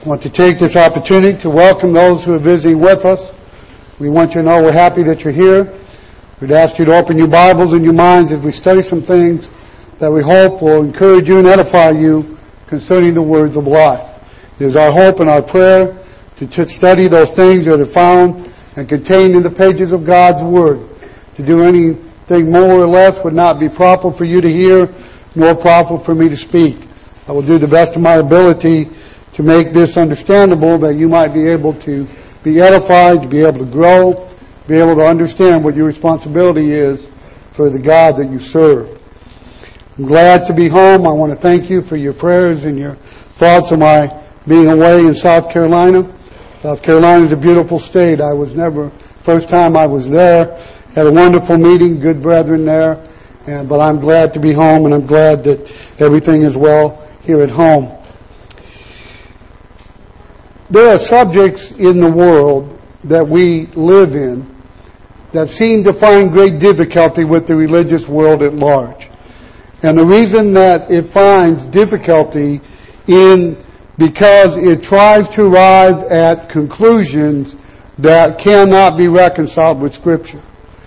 I want to take this opportunity to welcome those who are visiting with us. We want you to know we're happy that you're here. We'd ask you to open your Bibles and your minds as we study some things that we hope will encourage you and edify you concerning the words of life. It is our hope and our prayer to study those things that are found and contained in the pages of God's Word. To do anything more or less would not be proper for you to hear, nor proper for me to speak. I will do the best of my ability to make this understandable, that you might be able to be edified, to be able to grow, be able to understand what your responsibility is for the God that you serve. I'm glad to be home. I want to thank you for your prayers and your thoughts of my being away in South Carolina. South Carolina is a beautiful state. First time I was there, had a wonderful meeting, good brethren there, but I'm glad to be home, and I'm glad that everything is well here at home. There are subjects in the world that we live in that seem to find great difficulty with the religious world at large. And the reason that it finds difficulty because it tries to arrive at conclusions that cannot be reconciled with Scripture.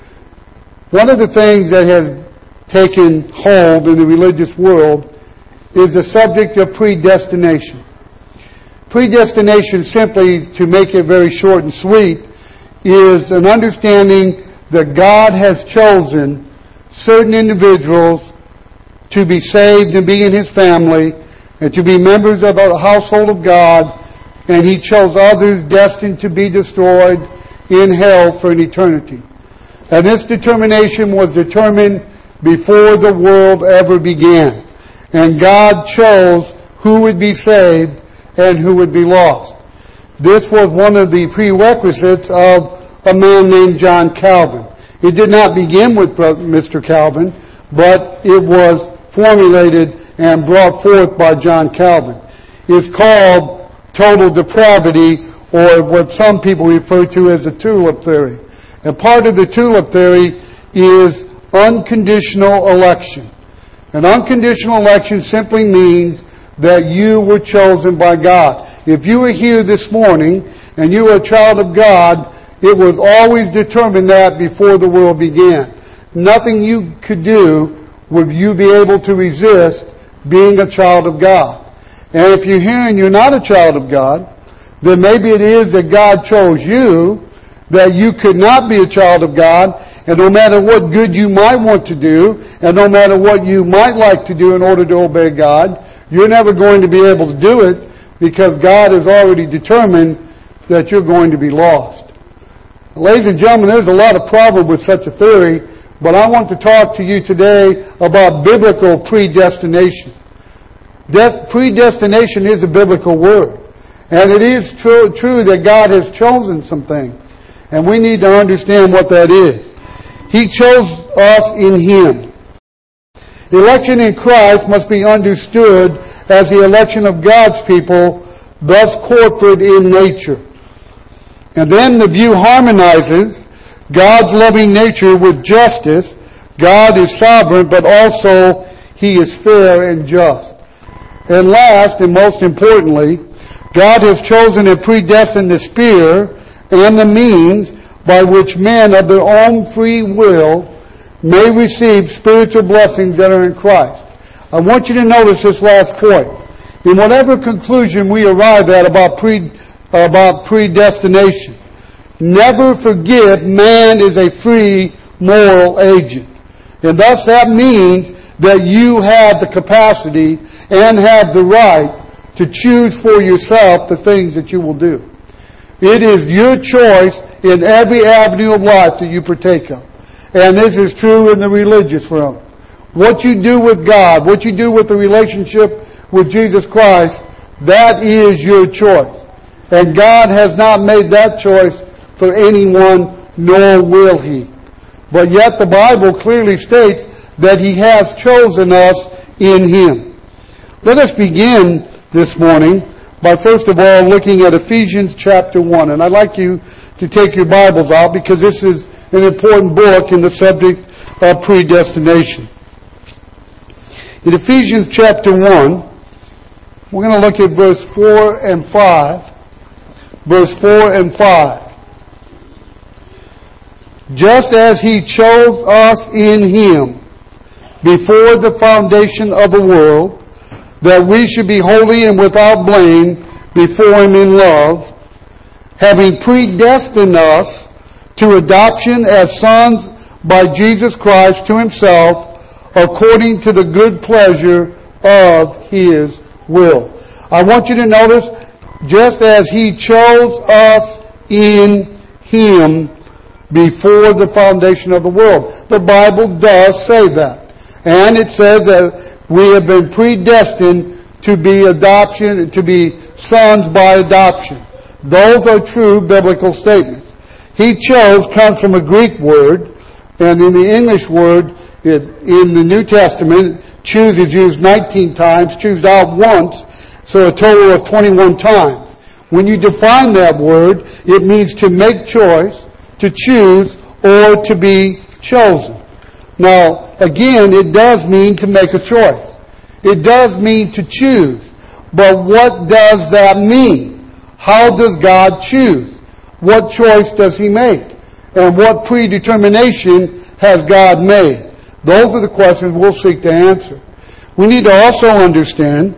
One of the things that has taken hold in the religious world is the subject of predestination. Predestination, simply to make it very short and sweet, is an understanding that God has chosen certain individuals to be saved and be in His family and to be members of the household of God, and He chose others destined to be destroyed in hell for an eternity. And this determination was determined before the world ever began. And God chose who would be saved and who would be lost. This was one of the prerequisites of a man named John Calvin. It did not begin with Mr. Calvin, but it was formulated and brought forth by John Calvin. It's called total depravity, or what some people refer to as the tulip theory. And part of the tulip theory is unconditional election. An unconditional election simply means that you were chosen by God. If you were here this morning and you were a child of God, it was always determined that before the world began. Nothing you could do would you be able to resist being a child of God. And if you're here and you're not a child of God, then maybe it is that God chose you, that you could not be a child of God, and no matter what good you might want to do, and no matter what you might like to do in order to obey God, you're never going to be able to do it because God has already determined that you're going to be lost. Ladies and gentlemen, there's a lot of problem with such a theory, but I want to talk to you today about biblical predestination. Predestination is a biblical word. And it is true that God has chosen some things. And we need to understand what that is. He chose us in Him. Election in Christ must be understood as the election of God's people, thus corporate in nature. And then the view harmonizes God's loving nature with justice. God is sovereign, but also He is fair and just. And last, and most importantly, God has chosen and predestined the sphere and the means by which men of their own free will may receive spiritual blessings that are in Christ. I want you to notice this last point. In whatever conclusion we arrive at about predestination, never forget man is a free moral agent. And thus that means that you have the capacity and have the right to choose for yourself the things that you will do. It is your choice in every avenue of life that you partake of. And this is true in the religious realm. What you do with God, what you do with the relationship with Jesus Christ, that is your choice. And God has not made that choice for anyone, nor will He. But yet the Bible clearly states that He has chosen us in Him. Let us begin this morning by first of all looking at Ephesians chapter 1. And I'd like you to take your Bibles out because this is an important book in the subject of predestination. In Ephesians chapter 1, We're going to look at verse 4 and 5. Verse 4 and 5. Just as He chose us in Him before the foundation of the world, that we should be holy and without blame before Him in love, having predestined us to adoption as sons by Jesus Christ to Himself, according to the good pleasure of His will. I want you to notice, just as He chose us in Him before the foundation of the world. The Bible does say that. And it says that we have been predestined to be adoption, to be sons by adoption. Those are true biblical statements. He chose comes from a Greek word, and in the English word, in the New Testament, choose is used 19 times, choose out once, so a total of 21 times. When you define that word, it means to make choice, to choose, or to be chosen. Now, again, it does mean to make a choice. It does mean to choose. But what does that mean? How does God choose? What choice does He make? And what predetermination has God made? Those are the questions we'll seek to answer. We need to also understand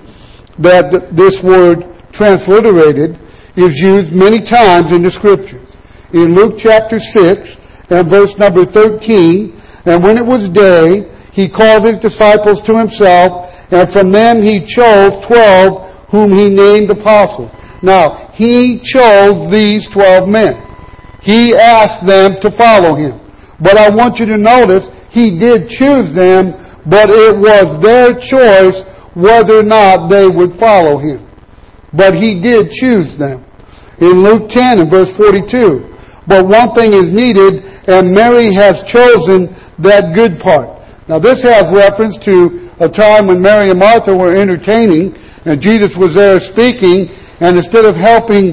that this word transliterated is used many times in the Scriptures. In Luke chapter 6 and verse number 13, and when it was day, He called His disciples to Himself, and from them He chose 12 whom He named apostles. Now, He chose these 12 men. He asked them to follow Him. But I want you to notice, He did choose them, but it was their choice whether or not they would follow Him. But He did choose them. In Luke 10 and verse 42, but one thing is needed, and Mary has chosen that good part. Now this has reference to a time when Mary and Martha were entertaining, and Jesus was there speaking, and instead of helping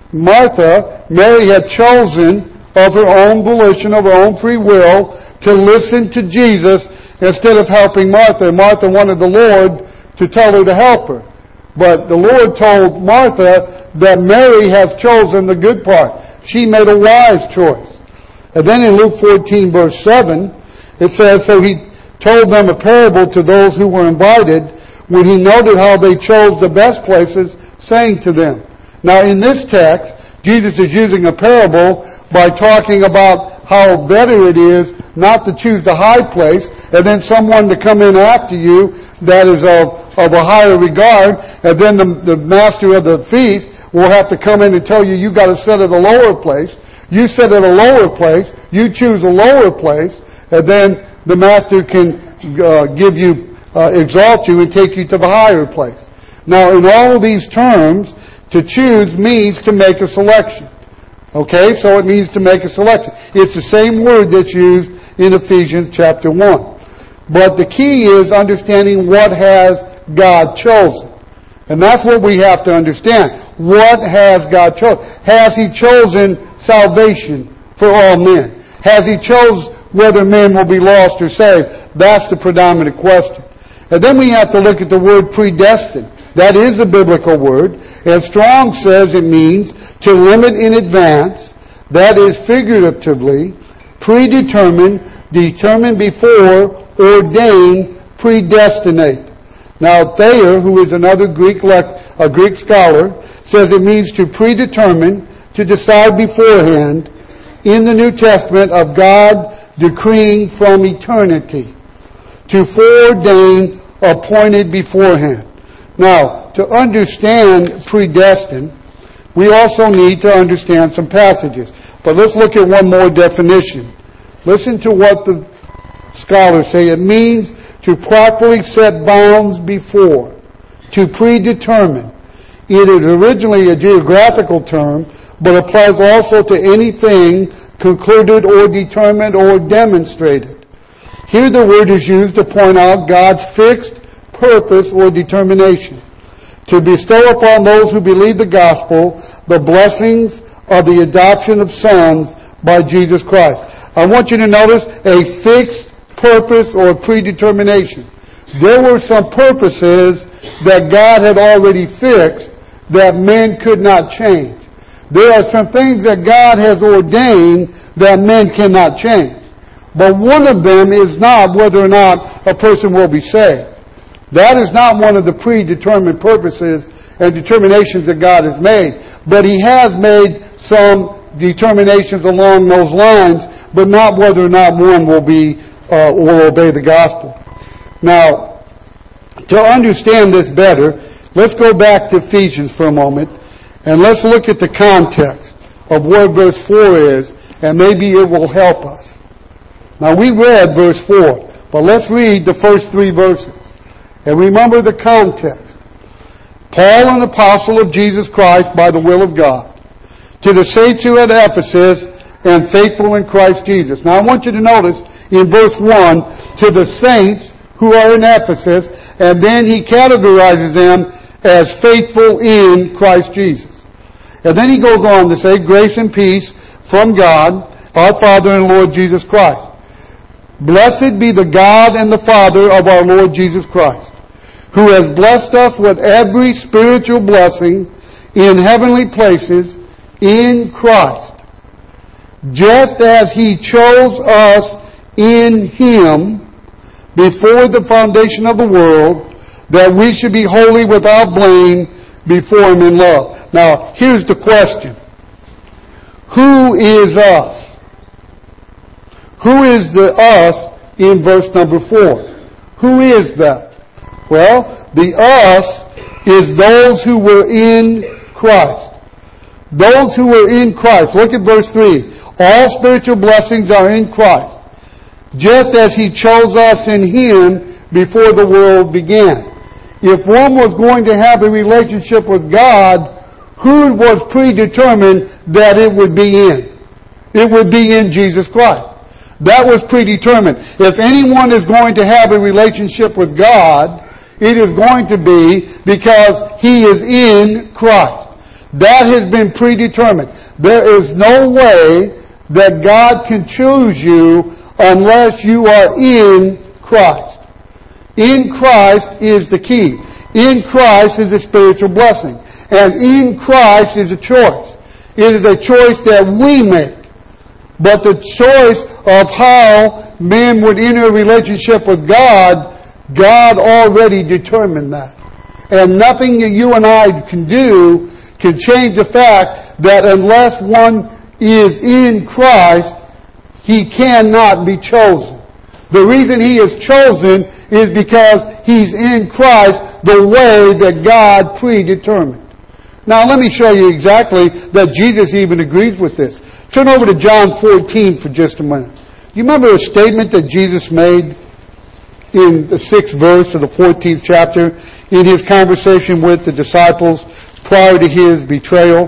Martha, Mary had chosen of her own volition, of her own free will, to listen to Jesus instead of helping Martha. Martha wanted the Lord to tell her to help her. But the Lord told Martha that Mary has chosen the good part. She made a wise choice. And then in Luke 14 verse 7, it says, so He told them a parable to those who were invited when He noted how they chose the best places, saying to them. Now in this text, Jesus is using a parable by talking about how better it is not to choose the high place and then someone to come in after you that is of a higher regard, and then the master of the feast will have to come in and tell you, you got to sit at a lower place. You sit at a lower place, you choose a lower place, and then the master can exalt you and take you to the higher place. Now, in all of these terms, to choose means to make a selection. Okay, so it means to make a selection. It's the same word that's used in Ephesians chapter 1. But the key is understanding what has God chosen. And that's what we have to understand. What has God chosen? Has He chosen salvation for all men? Has He chosen whether men will be lost or saved? That's the predominant question. And then we have to look at the word predestined. That is a biblical word. And Strong says it means to limit in advance, that is figuratively, predetermined, determined before, ordain, predestinate. Now Thayer, who is another Greek scholar, says it means to predetermine, to decide beforehand, in the New Testament of God decreeing from eternity, to foreordain, appointed beforehand. Now, to understand predestined, we also need to understand some passages. But let's look at one more definition. Listen to what the scholars say. It means to properly set bounds before, to predetermine. It is originally a geographical term, but applies also to anything concluded or determined or demonstrated. Here the word is used to point out God's fixed purpose or determination, to bestow upon those who believe the gospel the blessings of the adoption of sons by Jesus Christ. I want you to notice a fixed purpose or predetermination. There were some purposes that God had already fixed that men could not change. There are some things that God has ordained that men cannot change. But one of them is not whether or not a person will be saved. That is not one of the predetermined purposes and determinations that God has made. But He has made some determinations along those lines, but not whether or not one will obey the gospel. Now, to understand this better, let's go back to Ephesians for a moment, and let's look at the context of what verse 4 is, and maybe it will help us. Now, we read verse 4, but let's read the first 3 verses. And remember the context. Paul, an apostle of Jesus Christ by the will of God, to the saints who are at Ephesus and faithful in Christ Jesus. Now I want you to notice in verse 1, to the saints who are in Ephesus, and then he categorizes them as faithful in Christ Jesus. And then he goes on to say, grace and peace from God, our Father and Lord Jesus Christ. Blessed be the God and the Father of our Lord Jesus Christ, who has blessed us with every spiritual blessing in heavenly places in Christ, just as He chose us in Him before the foundation of the world, that we should be holy without blame before Him in love. Now, here's the question. Who is us? Who is the us in verse number 4? Who is that? Well, the us is those who were in Christ. Those who were in Christ. Look at verse 3. All spiritual blessings are in Christ, just as He chose us in Him before the world began. If one was going to have a relationship with God, who was predetermined that it would be in? It would be in Jesus Christ. That was predetermined. If anyone is going to have a relationship with God, it is going to be because he is in Christ. That has been predetermined. There is no way that God can choose you unless you are in Christ. In Christ is the key. In Christ is a spiritual blessing. And in Christ is a choice. It is a choice that we make. But the choice of how man would enter a relationship with God, God already determined that. And nothing that you and I can do can change the fact that unless one is in Christ, he cannot be chosen. The reason he is chosen is because he's in Christ the way that God predetermined. Now let me show you exactly that Jesus even agrees with this. Turn over to John 14 for just a minute. Do you remember a statement that Jesus made in the 6th verse of the 14th chapter in His conversation with the disciples prior to His betrayal?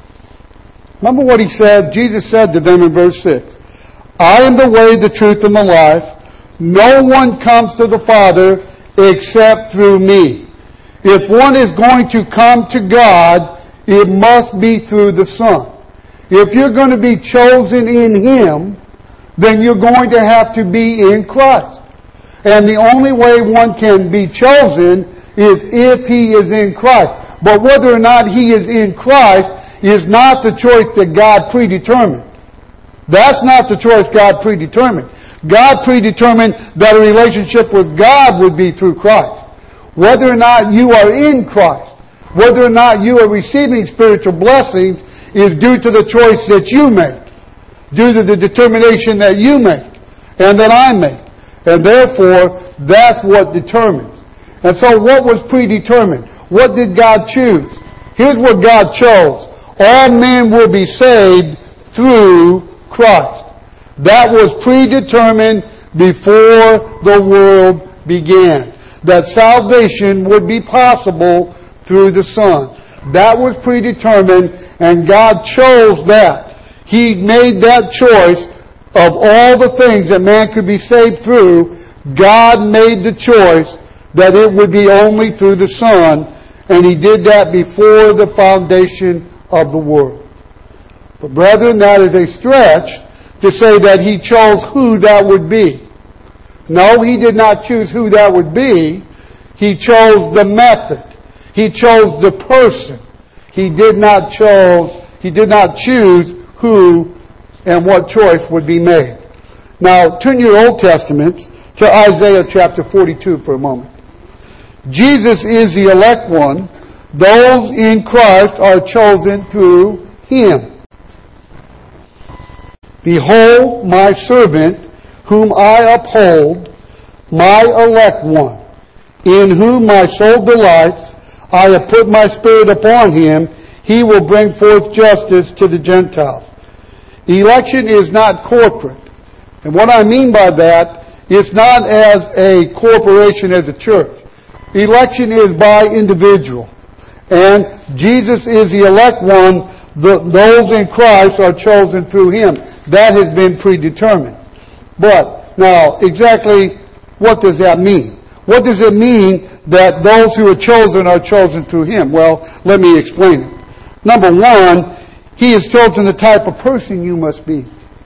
Remember what He said? Jesus said to them in verse 6, I am the way, the truth, and the life. No one comes to the Father except through me. If one is going to come to God, it must be through the Son. If you're going to be chosen in Him, then you're going to have to be in Christ. And the only way one can be chosen is if he is in Christ. But whether or not he is in Christ is not the choice that God predetermined. That's not the choice God predetermined. God predetermined that a relationship with God would be through Christ. Whether or not you are in Christ, whether or not you are receiving spiritual blessings, is due to the choice that you make, due to the determination that you make, and that I make. And therefore, that's what determines. And so what was predetermined? What did God choose? Here's what God chose. All men will be saved through Christ. That was predetermined before the world began. That salvation would be possible through the Son. That was predetermined, and God chose that. He made that choice of all the things that man could be saved through. God made the choice that it would be only through the Son, and He did that before the foundation of the world. But brethren, that is a stretch to say that He chose who that would be. No, He did not choose who that would be. He chose the method. He chose the person. He did not choose who and what choice would be made. Now, turn your Old Testament to Isaiah chapter 42 for a moment. Jesus is the elect one. Those in Christ are chosen through Him. Behold my servant, whom I uphold, my elect one, in whom my soul delights. I have put my Spirit upon Him. He will bring forth justice to the Gentiles. Election is not corporate. And what I mean by that, it's not as a corporation, as a church. Election is by individual. And Jesus is the elect one. Those in Christ are chosen through Him. That has been predetermined. But, now, exactly what does that mean? What does it mean that those who are chosen through Him? Well, let me explain it. Number one, He has chosen the type of person you must be.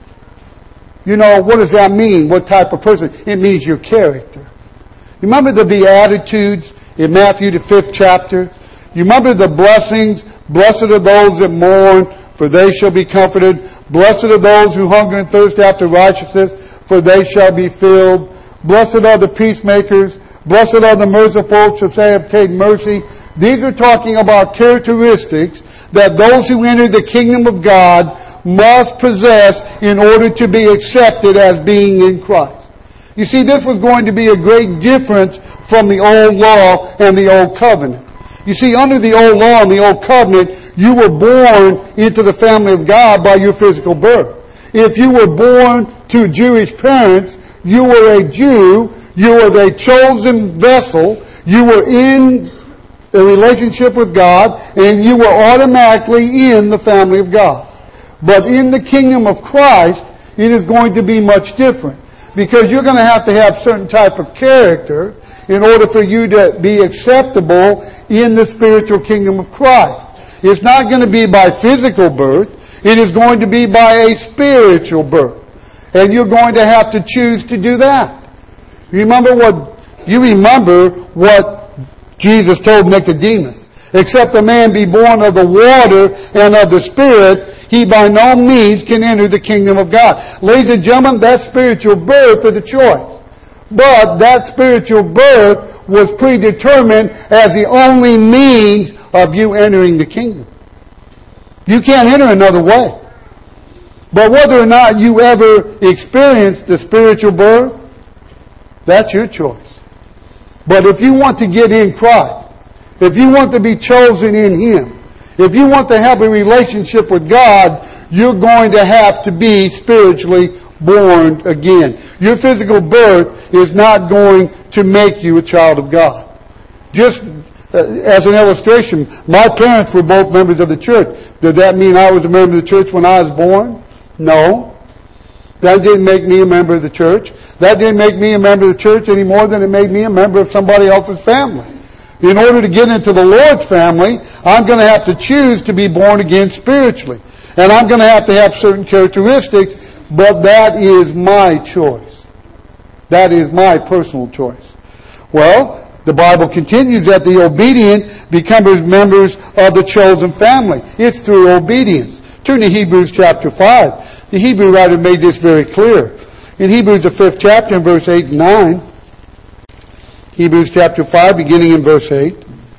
You know, what does that mean? What type of person? It means your character. You remember the Beatitudes in Matthew the 5th chapter? You remember the blessings? Blessed are those that mourn, for they shall be comforted. Blessed are those who hunger and thirst after righteousness, for they shall be filled. Blessed are the peacemakers. Blessed are the merciful, for they obtain mercy. These are talking about characteristics that those who enter the kingdom of God must possess in order to be accepted as being in Christ. You see, this was going to be a great difference from the old law and the old covenant. You see, under the old law and the old covenant, you were born into the family of God by your physical birth. If you were born to Jewish parents, you were a Jew, you were a chosen vessel, you were in a relationship with God, and you were automatically in the family of God. But in the kingdom of Christ, it is going to be much different. Because you're going to have certain type of character in order for you to be acceptable in the spiritual kingdom of Christ. It's not going to be by physical birth. It is going to be by a spiritual birth. And you're going to have to choose to do that. You remember what Jesus told Nicodemus. Except a man be born of the water and of the Spirit, he by no means can enter the kingdom of God. Ladies and gentlemen, that spiritual birth is a choice. But that spiritual birth was predetermined as the only means of you entering the kingdom. You can't enter another way. But whether or not you ever experience the spiritual birth, that's your choice. But if you want to get in Christ, if you want to be chosen in Him, if you want to have a relationship with God, you're going to have to be spiritually born again. Your physical birth is not going to make you a child of God. Just as an illustration, my parents were both members of the church. Did that mean I was a member of the church when I was born? No. That didn't make me a member of the church. That didn't make me a member of the church any more than it made me a member of somebody else's family. In order to get into the Lord's family, I'm going to have to choose to be born again spiritually. And I'm going to have certain characteristics, but that is my choice. That is my personal choice. Well, the Bible continues that the obedient become members of the chosen family. It's through obedience. Turn to Hebrews chapter 5. The Hebrew writer made this very clear. In Hebrews the 5th chapter, in verse 8 and 9, Hebrews chapter 5, beginning in verse 8.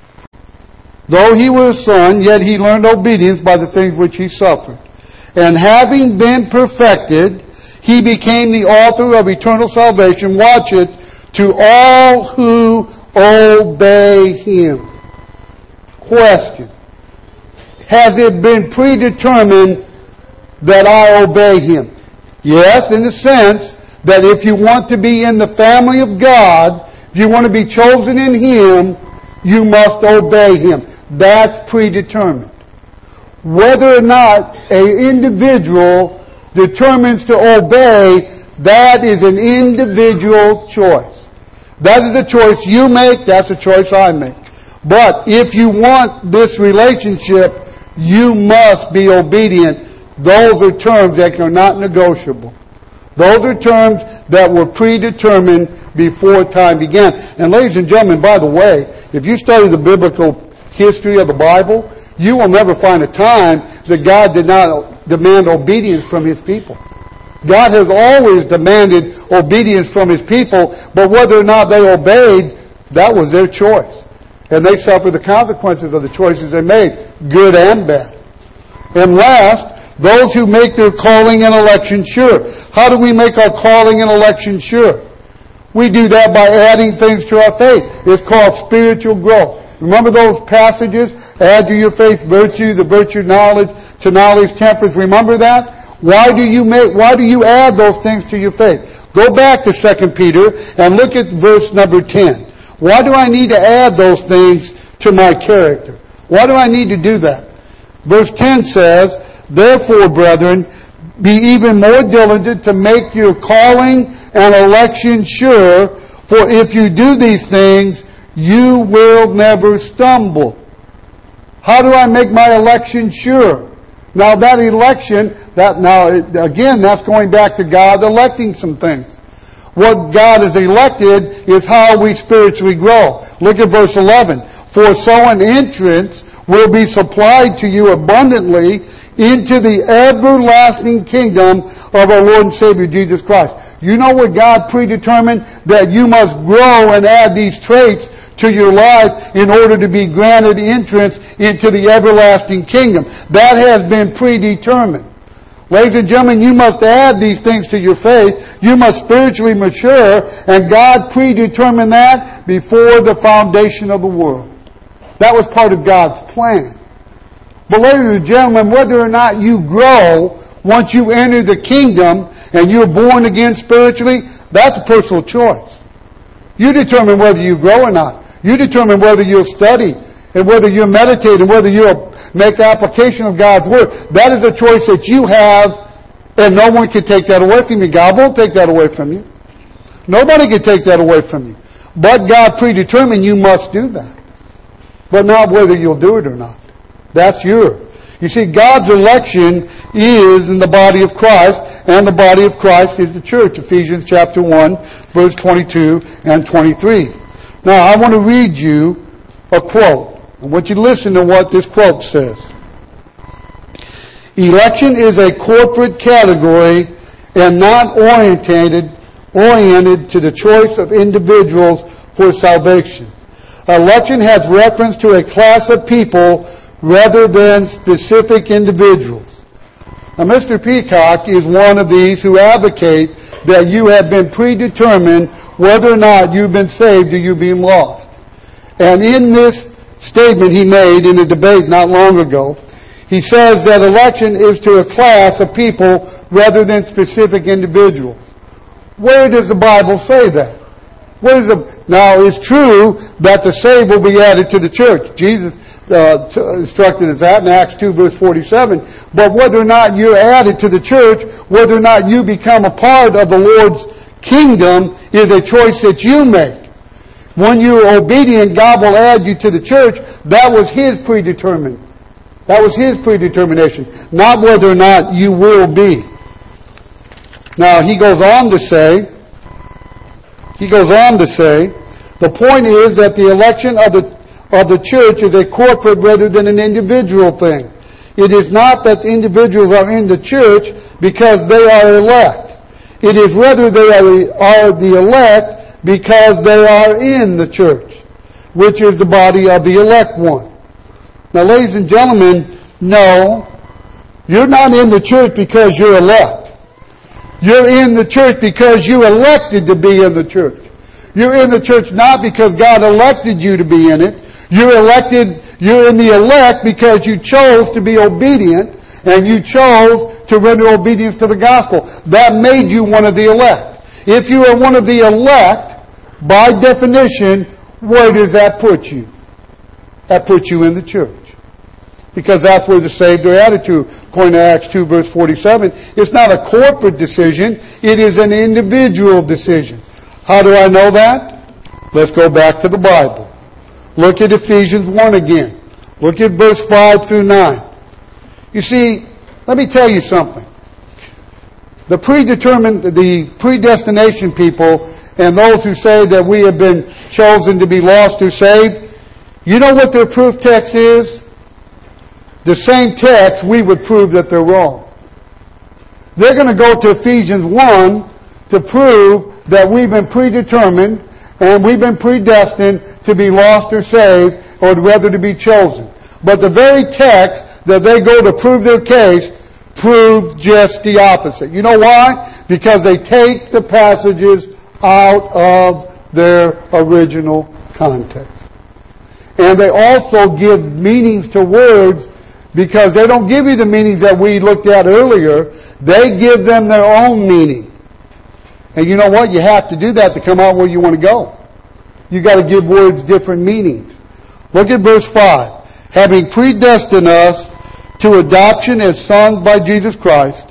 Though he was a son, yet he learned obedience by the things which he suffered. And having been perfected, he became the author of eternal salvation. Watch it. To all who obey him. Question. Has it been predetermined that I obey him? Yes, in the sense that if you want to be in the family of God, if you want to be chosen in Him, you must obey Him. That's predetermined. Whether or not an individual determines to obey, that is an individual choice. That is a choice you make, that's a choice I make. But if you want this relationship, you must be obedient. Those are terms that are not negotiable. Those are terms that were predetermined before time began. And ladies and gentlemen, by the way, if you study the biblical history of the Bible, you will never find a time that God did not demand obedience from His people. God has always demanded obedience from His people, but whether or not they obeyed, that was their choice. And they suffered the consequences of the choices they made, good and bad. And last, those who make their calling and election sure. How do we make our calling and election sure? We do that by adding things to our faith. It's called spiritual growth. Remember those passages? Add to your faith virtue, the virtue knowledge, to knowledge temperance. Remember that? Why do you add those things to your faith? Go back to 2 Peter and look at verse number 10. Why do I need to add those things to my character? Why do I need to do that? Verse 10 says, "Therefore, brethren, be even more diligent to make your calling and election sure, for if you do these things, you will never stumble." How do I make my election sure? Now that election, that's going back to God electing some things. What God has elected is how we spiritually grow. Look at verse 11. "For so an entrance will be supplied to you abundantly into the everlasting kingdom of our Lord and Savior Jesus Christ." You know what God predetermined? That you must grow and add these traits to your life in order to be granted entrance into the everlasting kingdom. That has been predetermined. Ladies and gentlemen, you must add these things to your faith. You must spiritually mature, and God predetermined that before the foundation of the world. That was part of God's plan. But ladies and gentlemen, whether or not you grow once you enter the kingdom and you're born again spiritually, that's a personal choice. You determine whether you grow or not. You determine whether you'll study and whether you'll meditate and whether you'll make application of God's Word. That is a choice that you have, and no one can take that away from you. God won't take that away from you. Nobody can take that away from you. But God predetermined you must do that. But not whether you'll do it or not. That's yours. You see, God's election is in the body of Christ, and the body of Christ is the church. Ephesians chapter 1, verse 22 and 23. Now, I want to read you a quote. I want you to listen to what this quote says. "Election is a corporate category and not oriented to the choice of individuals for salvation. Election has reference to a class of people rather than specific individuals." Now, Mr. Peacock is one of these who advocate that you have been predetermined whether or not you've been saved or you've been lost. And in this statement he made in a debate not long ago, he says that election is to a class of people rather than specific individuals. Where does the Bible say that? Now, it's true that the saved will be added to the church. Jesus instructed us that in Acts 2 verse 47. But whether or not you're added to the church, whether or not you become a part of the Lord's kingdom, is a choice that you make. When you're obedient, God will add you to the church. That was His predetermined. That was His predetermination. Not whether or not you will be. Now, he goes on to say, the point is that the election of the church is a corporate rather than an individual thing. It is not that the individuals are in the church because they are elect. It is rather they are the elect because they are in the church, which is the body of the elect one. Now, ladies and gentlemen, no, you're not in the church because you're elect. You're in the church because you elected to be in the church. You're in the church not because God elected you to be in it. You're in the elect because you chose to be obedient and you chose to render obedience to the gospel. That made you one of the elect. If you are one of the elect, by definition, where does that put you? That puts you in the church. Because that's where the saved are added to. According to Acts 2 verse 47, it's not a corporate decision, it is an individual decision. How do I know that? Let's go back to the Bible. Look at Ephesians 1 again. Look at verse 5 through 9. You see, let me tell you something. the predestination people and those who say that we have been chosen to be lost or saved, you know what their proof text is? The same text we would prove that they're wrong. They're going to go to Ephesians 1 to prove that we've been predetermined and we've been predestined to be lost or saved, or rather to be chosen. But the very text that they go to prove their case proves just the opposite. You know why? Because they take the passages out of their original context. And they also give meanings to words because they don't give you the meanings that we looked at earlier. They give them their own meaning. And you know what? You have to do that to come out where you want to go. You got to give words different meanings. Look at verse 5. Having predestined us to adoption as sons by Jesus Christ,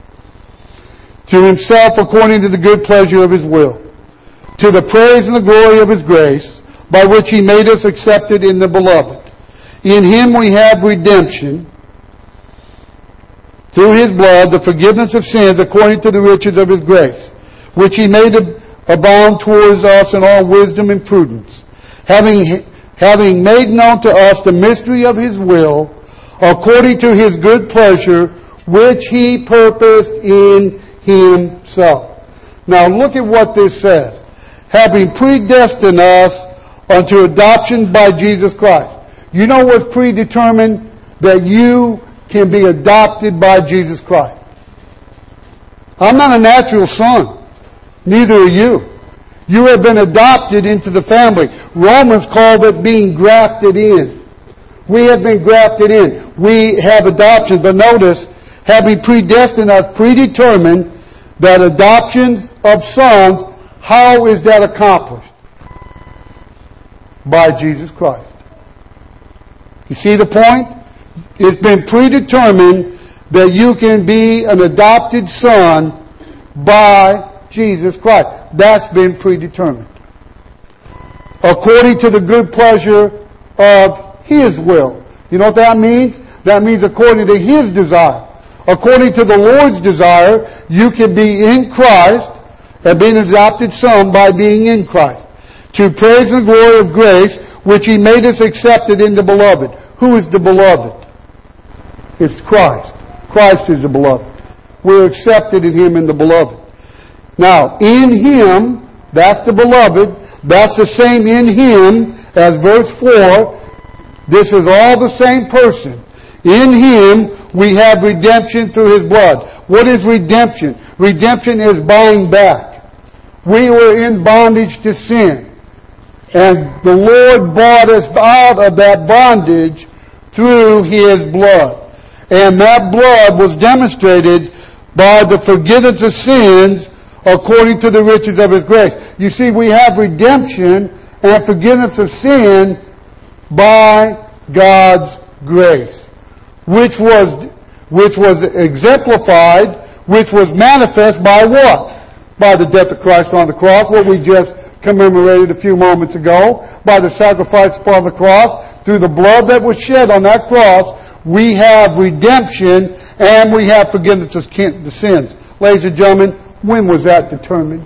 to Himself according to the good pleasure of His will, to the praise and the glory of His grace, by which He made us accepted in the Beloved. In Him we have redemption, through His blood, the forgiveness of sins according to the riches of His grace, which He made abound towards us in all wisdom and prudence, having made known to us the mystery of His will, according to His good pleasure, which He purposed in Himself. Now look at what this says. Having predestined us unto adoption by Jesus Christ. You know what's predetermined? That you can be adopted by Jesus Christ. I'm not a natural son. Neither are you. You have been adopted into the family. Romans called it being grafted in. We have been grafted in. We have adoption. But notice, having predestined us, predetermined that adoption of sons, how is that accomplished? By Jesus Christ. You see the point? It's been predetermined that you can be an adopted son by Jesus Christ. That's been predetermined. According to the good pleasure of His will. You know what that means? That means according to His desire. According to the Lord's desire, you can be in Christ and be an adopted son by being in Christ. To praise and glory of grace, which He made us accepted in the Beloved. Who is the Beloved? It's Christ. Christ is the Beloved. We're accepted in Him in the Beloved. Now, in Him, that's the Beloved, that's the same in Him as verse 4. This is all the same person. In Him, we have redemption through His blood. What is redemption? Redemption is buying back. We were in bondage to sin. And the Lord bought us out of that bondage through His blood. And that blood was demonstrated by the forgiveness of sins according to the riches of His grace. You see, we have redemption and forgiveness of sin by God's grace, which was exemplified, which was manifest by what? By the death of Christ on the cross, what we just commemorated a few moments ago, by the sacrifice upon the cross, through the blood that was shed on that cross, we have redemption and we have forgiveness of the sins. Ladies and gentlemen, when was that determined?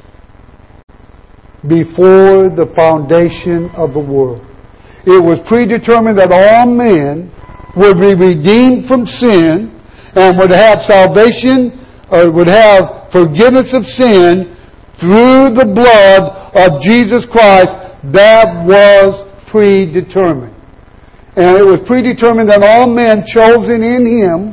Before the foundation of the world. It was predetermined that all men would be redeemed from sin and would have salvation, or would have forgiveness of sin through the blood of Jesus Christ. That was predetermined. And it was predetermined that all men chosen in Him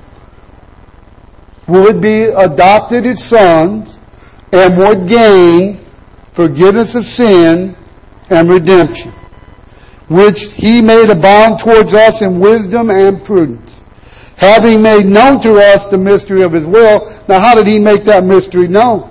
would be adopted as sons and would gain forgiveness of sin and redemption, which He made abound towards us in wisdom and prudence, having made known to us the mystery of His will. Now, how did He make that mystery known?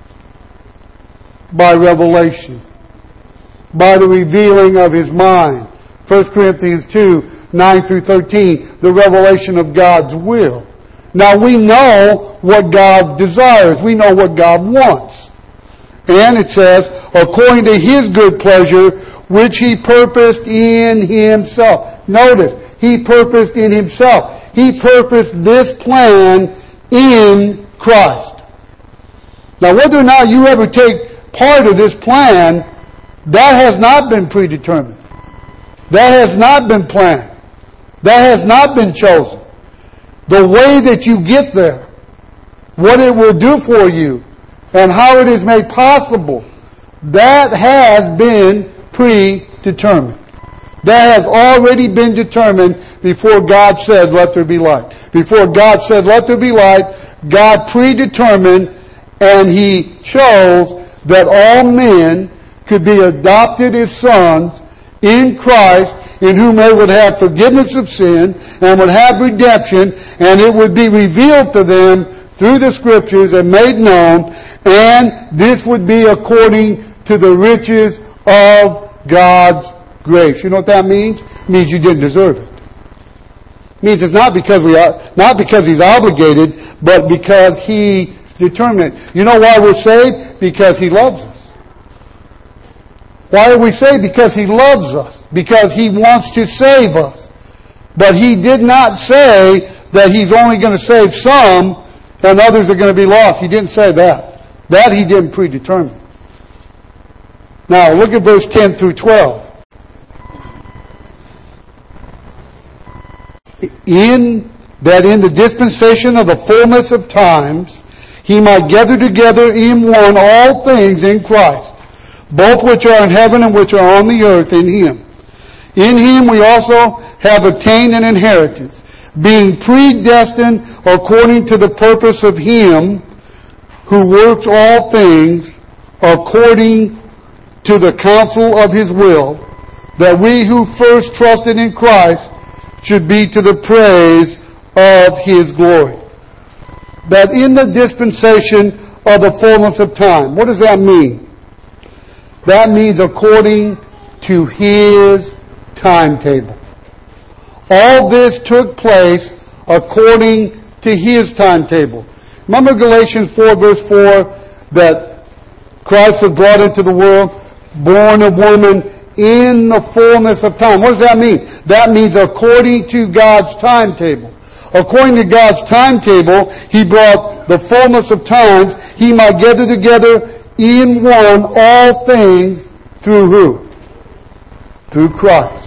By revelation. By the revealing of His mind. 1 Corinthians 2, 9 through 13, the revelation of God's will. Now, we know what God desires. We know what God wants. And it says, according to His good pleasure, which He purposed in Himself. Notice, He purposed in Himself. He purposed this plan in Christ. Now, whether or not you ever take part of this plan, that has not been predetermined. That has not been planned. That has not been chosen. The way that you get there, what it will do for you, and how it is made possible, that has been predetermined. That has already been determined before God said, let there be light. Before God said, let there be light, God predetermined, and He chose that all men could be adopted as sons in Christ, in whom they would have forgiveness of sin and would have redemption, and it would be revealed to them through the Scriptures and made known, and this would be according to the riches of God's grace. You know what that means? It means you didn't deserve it. It means it's not because He's obligated, but because He determined it. You know why we're saved? Because He loves us. Why are we saved? Because He loves us. Because He wants to save us. But He did not say that He's only going to save some and others are going to be lost. He didn't say that. That He didn't predetermine. Now, look at verse 10 through 12. In the dispensation of the fullness of times, He might gather together in one all things in Christ, both which are in heaven and which are on the earth in Him. In Him we also have obtained an inheritance, being predestined according to the purpose of Him who works all things according to the counsel of His will, that we who first trusted in Christ should be to the praise of His glory. That in the dispensation of the fullness of time. What does that mean? That means according to His timetable. All this took place according to His timetable. Remember Galatians 4 verse 4 that Christ was brought into the world, born of woman, in the fullness of time. What does that mean? That means according to God's timetable. According to God's timetable, He brought the fullness of times. He might gather together in one all things through who? Through Christ.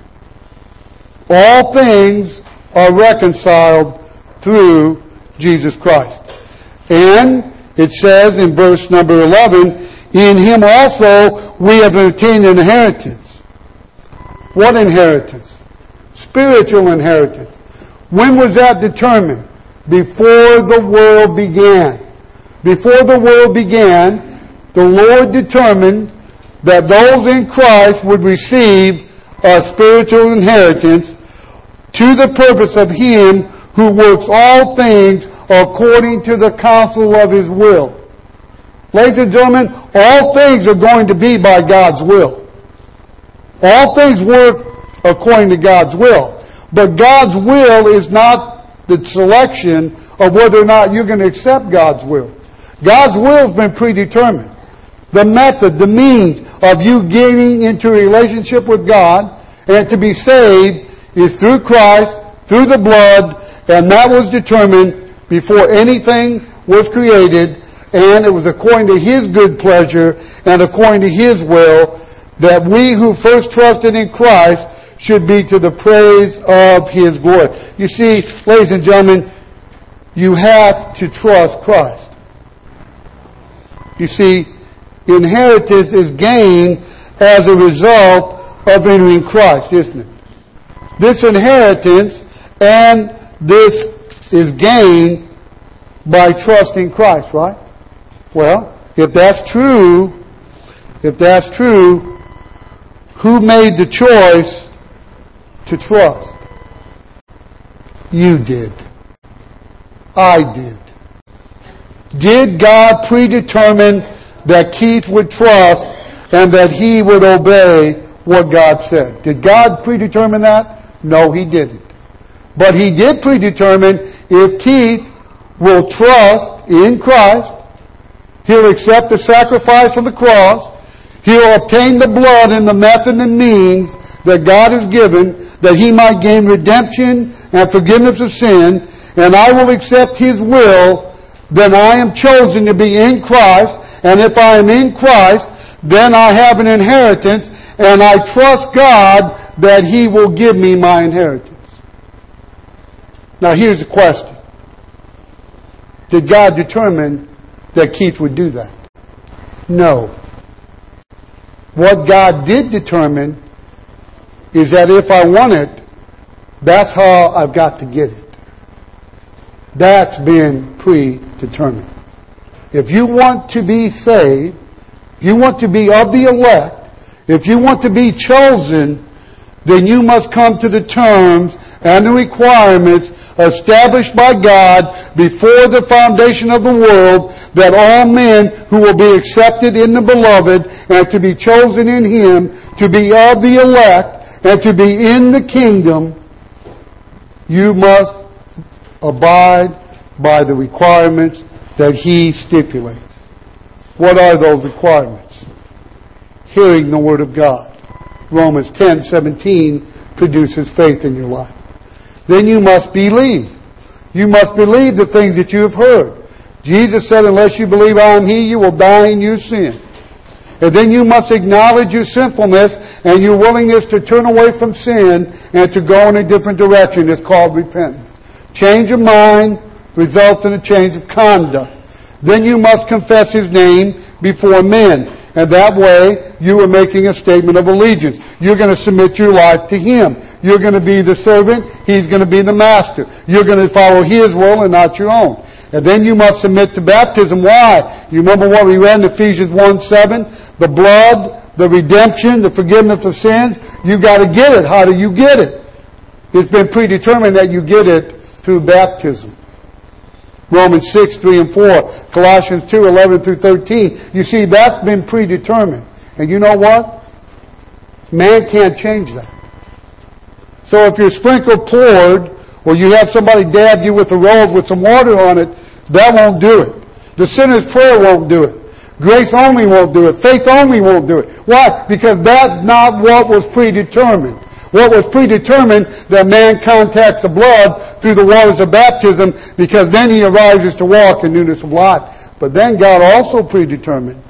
All things are reconciled through Jesus Christ. And it says in verse number 11, in Him also we have obtained an inheritance. What inheritance? Spiritual inheritance. When was that determined? Before the world began. Before the world began, the Lord determined that those in Christ would receive a spiritual inheritance to the purpose of Him who works all things according to the counsel of His will. Ladies and gentlemen, all things are going to be by God's will. All things work according to God's will. But God's will is not the selection of whether or not you're going to accept God's will. God's will has been predetermined. The method, the means of you getting into a relationship with God and to be saved is through Christ, through the blood, and that was determined before anything was created, and it was according to His good pleasure and according to His will that we who first trusted in Christ should be to the praise of His glory. You see, ladies and gentlemen, you have to trust Christ. You see, inheritance is gained as a result of entering Christ, isn't it? This inheritance and this is gained by trusting Christ, right? Well, if that's true, who made the choice to trust? You did. I did. Did God predetermine that Keith would trust and that he would obey what God said? Did God predetermine that? No, He didn't. But He did predetermine if Keith will trust in Christ, he'll accept the sacrifice of the cross, he'll obtain the blood and the method and means that God has given that he might gain redemption and forgiveness of sin, and I will accept His will, then I am chosen to be in Christ. And if I am in Christ, then I have an inheritance, and I trust God that He will give me my inheritance. Now here's the question. Did God determine that Keith would do that? No. What God did determine is that if I want it, that's how I've got to get it. That's been predetermined. If you want to be saved, if you want to be of the elect, if you want to be chosen, then you must come to the terms and the requirements established by God before the foundation of the world, that all men who will be accepted in the Beloved and to be chosen in Him, to be of the elect, and to be in the kingdom, you must abide by the requirements that He stipulates. What are those requirements? Hearing the Word of God. Romans 10:17 produces faith in your life. Then you must believe. You must believe the things that you have heard. Jesus said, unless you believe I am He, you will die in your sin. And then you must acknowledge your sinfulness and your willingness to turn away from sin and to go in a different direction. It's called repentance. Change of mind results in a change of conduct. Then you must confess His name before men. And that way, you are making a statement of allegiance. You're going to submit your life to Him. You're going to be the servant. He's going to be the master. You're going to follow His will and not your own. And then you must submit to baptism. Why? You remember what we read in Ephesians 1:7? The blood, the redemption, the forgiveness of sins. You got to get it. How do you get it? It's been predetermined that you get it through baptism. Romans 6:3 and 4, Colossians 2:11 through 13. You see, that's been predetermined. And you know what? Man can't change that. So if you're sprinkled poured, or you have somebody dab you with a robe with some water on it, that won't do it. The sinner's prayer won't do it. Grace only won't do it. Faith only won't do it. Why? Because that's not what was predetermined. What was predetermined, that man contacts the blood through the waters of baptism, because then he arises to walk in newness of life. But then God also predetermined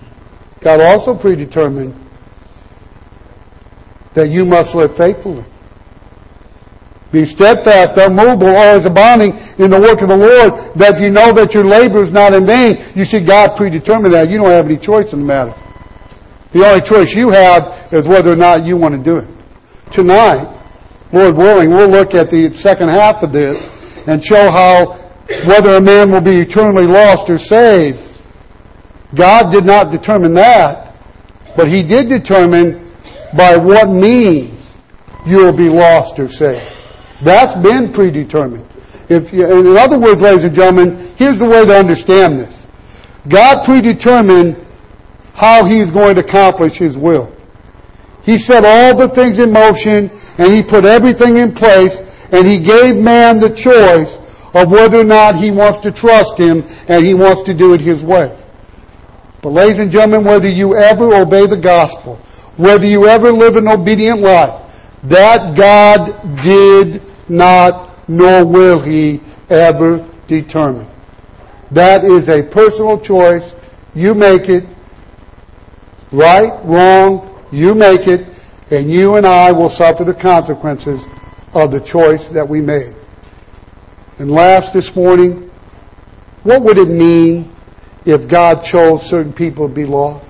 that you must live faithfully. Be steadfast, unmovable, always abounding in the work of the Lord, that you know that your labor is not in vain. You see, God predetermined that. You don't have any choice in the matter. The only choice you have is whether or not you want to do it. Tonight, Lord willing, we'll look at the second half of this and show how whether a man will be eternally lost or saved. God did not determine that, but He did determine by what means you will be lost or saved. That's been predetermined. In other words, ladies and gentlemen, here's the way to understand this. God predetermined how He's going to accomplish His will. He set all the things in motion, and He put everything in place, and He gave man the choice of whether or not he wants to trust Him and he wants to do it His way. But ladies and gentlemen, whether you ever obey the gospel, whether you ever live an obedient life, that God did not, nor will He ever determine. That is a personal choice. You make it. Right, wrong, you make it, and you and I will suffer the consequences of the choice that we made. And last this morning, what would it mean if God chose certain people to be lost?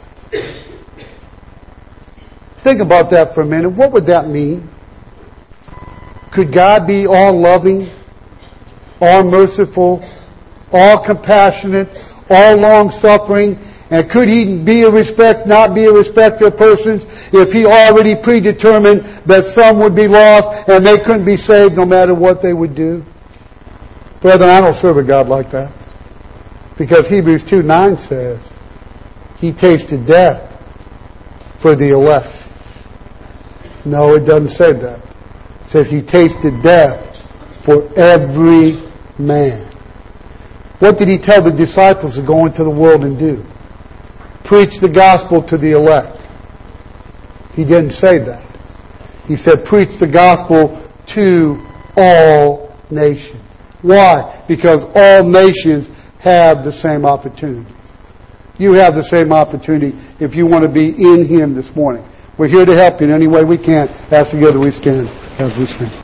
Think about that for a minute. What would that mean? Could God be all loving, all merciful, all compassionate, all long-suffering, and could He not be a respecter of persons if He already predetermined that some would be lost and they couldn't be saved no matter what they would do? Brethren, I don't serve a God like that. Because Hebrews 2:9 says, He tasted death for the elect. No, it doesn't say that. It says He tasted death for every man. What did He tell the disciples to go into the world and do? Preach the gospel to the elect. He didn't say that. He said, preach the gospel to all nations. Why? Because all nations have the same opportunity. You have the same opportunity if you want to be in Him this morning. We're here to help you in any way we can. As together we stand as we sing.